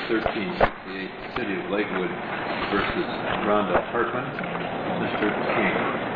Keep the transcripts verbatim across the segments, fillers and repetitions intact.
thirteen sixty-eight, City of Lakewood versus Rhonda Hartman. Mister King.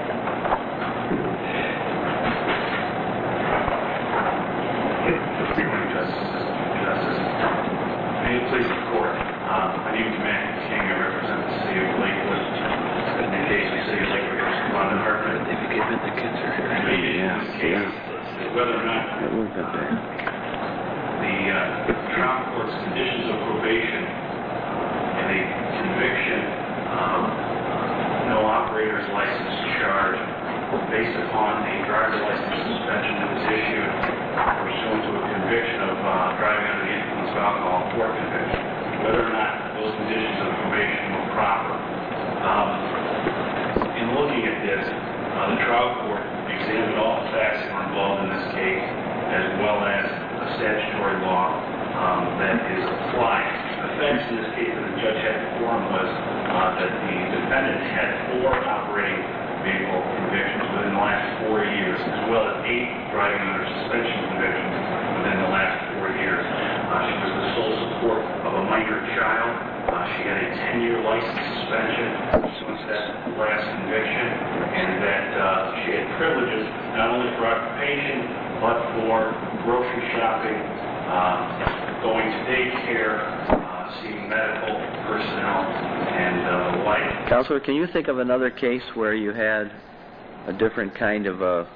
Good morning, Justice. Justice. May it please the Court. Um, my name is Matthew King. I represent the City of Lakewood. In the case of the City of Lakewood versus Rhonda Hartman. If you give it, the kids are here. The issue in this case is whether or not It was up there. the uh, trial court's conditions of probation and a conviction, um, no operator's license charge based upon a driver's license suspension that was issued pursuant to a conviction of uh, driving under the influence of alcohol for conviction, whether or not those conditions of probation were proper. Um, in looking at this, uh, the trial court examined all the facts that were involved in this case, as well as the statutory law um, that is applied. The offense in this case that the judge had before him was uh, that the defendant had four operating vehicle convictions within the last four years, as well as eight driving under suspension convictions within the last four years. Uh, she was the sole support of a minor child. Uh, she had a ten-year license suspension pursuant to that last conviction, and that uh, she had privileges not only for occupation, but for grocery shopping, uh, going to daycare, uh, seeing medical personnel, and uh, the like. Counselor, can you think of another case where you had a different kind of a,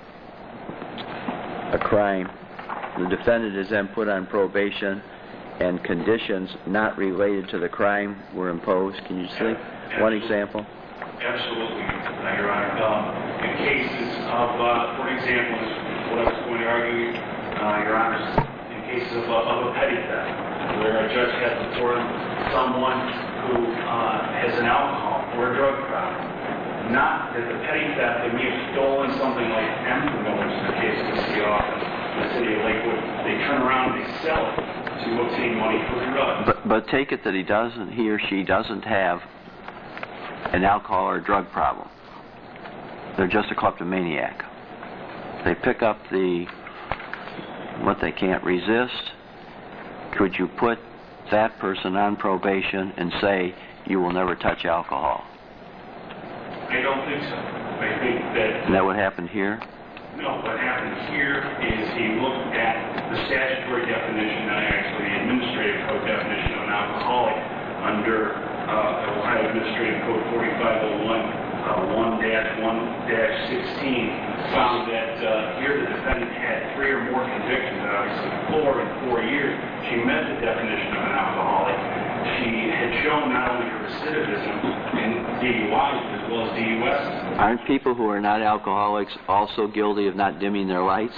a crime? The defendant is then put on probation and conditions not related to the crime were imposed. Can you think Absolutely. one example? Absolutely, uh, Your Honor. Um, in cases of, uh, for example, what I was going to argue, uh, Your Honor, in cases of, uh, of a petty theft, where a judge has before him someone who uh, has an alcohol or a drug problem. Not that the petty theft, they may have stolen something like Amphenol, which is the case of the city office in the city of Lakewood. They turn around and they sell it to obtain money for drugs. But, but take it that he doesn't, he or she doesn't have an alcohol or drug problem. They're just a kleptomaniac. They pick up the what they can't resist. Could you put that person on probation and say you will never touch alcohol? I don't think so. I think that... Isn't that what happened here? No, what happened here is he looked at the statutory definition, not actually the administrative code definition of an alcoholic under uh, Ohio Administrative Code forty-five oh one, one dash one dash sixteen, found that uh, here the defendant had three or more convictions, obviously four in four years. She met the definition of an alcoholic. She had shown not only her recidivism in D U Is as well as D U S. Aren't people who are not alcoholics also guilty of not dimming their lights?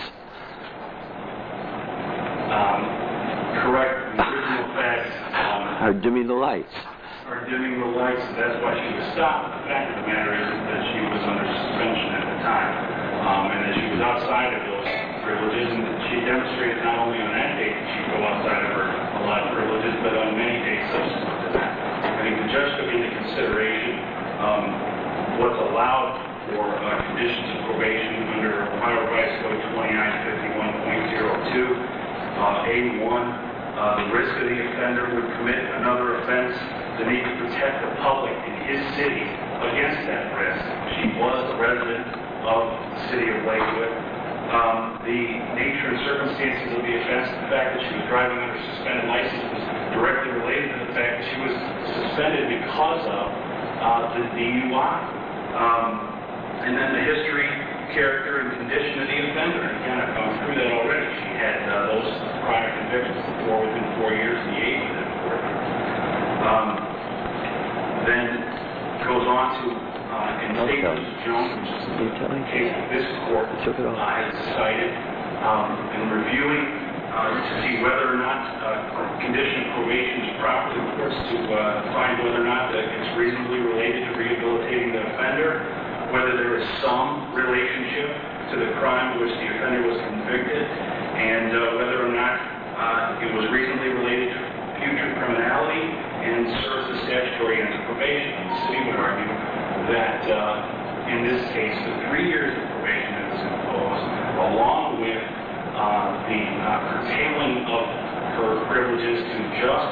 Um, correct. The original facts um, Or dimming the lights? are dimming the lights. That's why she was stopped. The fact of the matter is that she was under suspension at the time, um, and that she was outside of those privileges, and that she demonstrated not only on that date that she'd go outside of her allotted privileges, but on many days subsequent to that. I think the judge took into consideration um, what's allowed for uh, conditions of probation under Ohio Revised Code twenty-nine fifty-one point oh two, uh, A one, uh, the risk of the offender would commit another offense, the need to protect the public in his city against that risk. She was a resident of the city of Lakewood. Um, the nature and circumstances of the offense, the fact that she was driving under suspended license was directly related to the fact that she was suspended because of uh, the D U I. Um, and then the history, character, and condition of the offender. And again, I've gone through that already. She had uh, those prior convictions before within four years, the age within four years. Um, then goes on to uh, in State versus Jones, which is the case that this court uh, has decided um, in reviewing uh, to see whether or not uh, condition of probation is proper. The courts to uh, find whether or not that it's reasonably related to rehabilitating the offender, whether there is some relationship to the crime for which the offender was convicted, and uh, whether or not uh, it was reasonably related to future criminality and serves the statutory ends of probation. And the city would argue that uh, in this case, the three years of probation that was imposed, along with uh, the uh, curtailing of her privileges to just uh,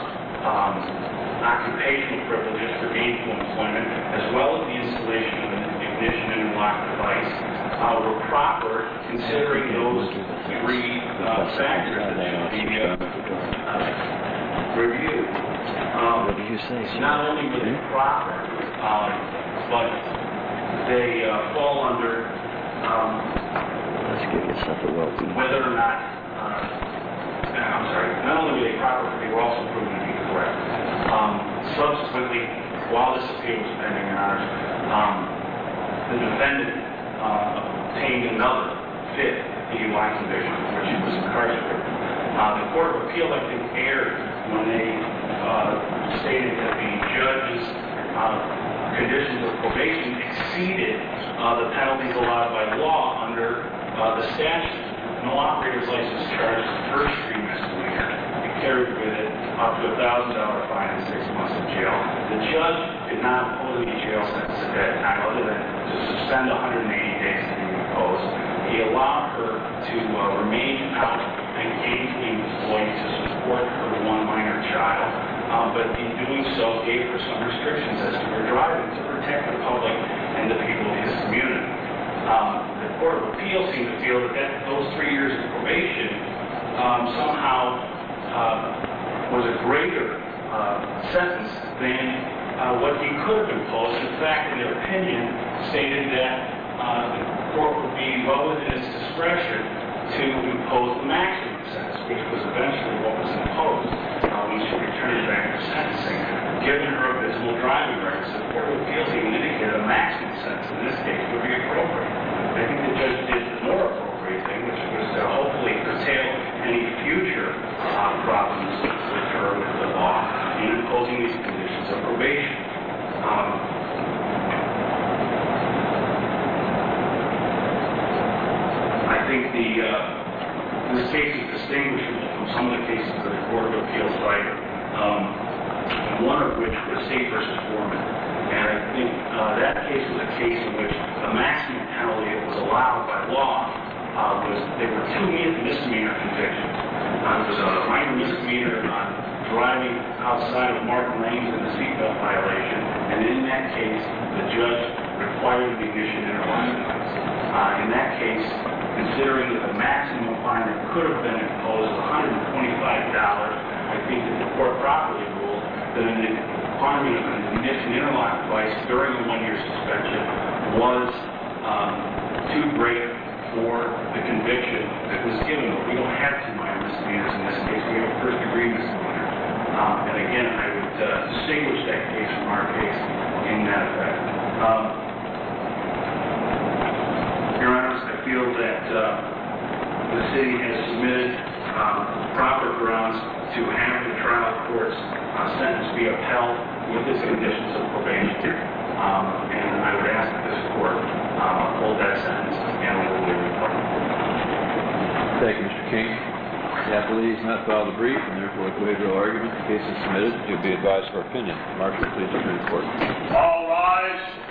um, occupational privileges for gainful employment, as well as the installation of an ignition interlock device, uh, were proper, considering those three uh, factors that should be uh, uh, reviewed. Um, What did you say? not only were they proper, um, but they uh, fall under um, Let's give yourself a well-being. whether or not, uh, I'm sorry, not only were they proper, but they were also proven to be correct. Um, subsequently, while this appeal was pending, Your Honors, um, the defendant uh, obtained another fifth D U I conviction, for which he was incarcerated. Uh, the Court of Appeal, I think, erred when they uh, stated that the judge's uh, conditions of probation exceeded uh, the penalties allowed by law under uh, the statute. No operator's license charged first degree misdemeanor. It carried with it up to a thousand dollar fine and six months in jail. The judge did not impose any jail sentence at that time, other than to suspend one hundred eighty days to be imposed. He allowed her to uh, remain out and gainfully employed to support her one minor child, uh, but in doing so gave her some restrictions as to her driving to protect the public and the people of his community. Um, the Court of Appeal seemed to feel that, that those three years of probation um, somehow uh, was a greater uh, sentence than uh, what he could have imposed. In fact, in their opinion, stated that uh, the court would be well within its discretion to impose the maximum sentence, which was eventually what was imposed uh, when she returned back to sentencing. Given her abysmal driving records, the Court of Appeals even indicated a maximum sentence in this case would be appropriate. I think the judge did the more appropriate thing, which was to hopefully curtail any future uh, problems with her with the law in imposing these conditions of probation. Um, I think the uh, this case is distinguishable from some of the cases that the Court of Appeals cited, um, one of which was State versus Foreman. And I think uh, that case was a case in which the maximum penalty that was allowed by law uh, was, there were two misdemeanor convictions. Uh, it was a minor misdemeanor on driving outside of marked lanes in the seatbelt violation, and in that case, the judge required the ignition interlock device. Uh, in that case, considering that the maximum fine that could have been imposed was one hundred twenty-five dollars, I think that the court properly ruled that an requirement of an ignition interlock device during a one-year suspension was um, too great for the conviction that was given. But we don't have two minor misdemeanors in this case. We have a first-degree misdemeanor. Um, and again, I would uh, distinguish that case from our case in that effect. Um, Your Honors, I feel that uh, the city has submitted um, proper grounds to have the trial court's uh, sentence be upheld with its conditions of probation. Um, and I would ask that this court uh, uphold that sentence and overrule the report. Thank you, Mister King. The appellee has not filed a brief, and therefore, with waiver of argument, the case is submitted. You'll be advised for opinion. Marshal, please adjourn the court. All rise.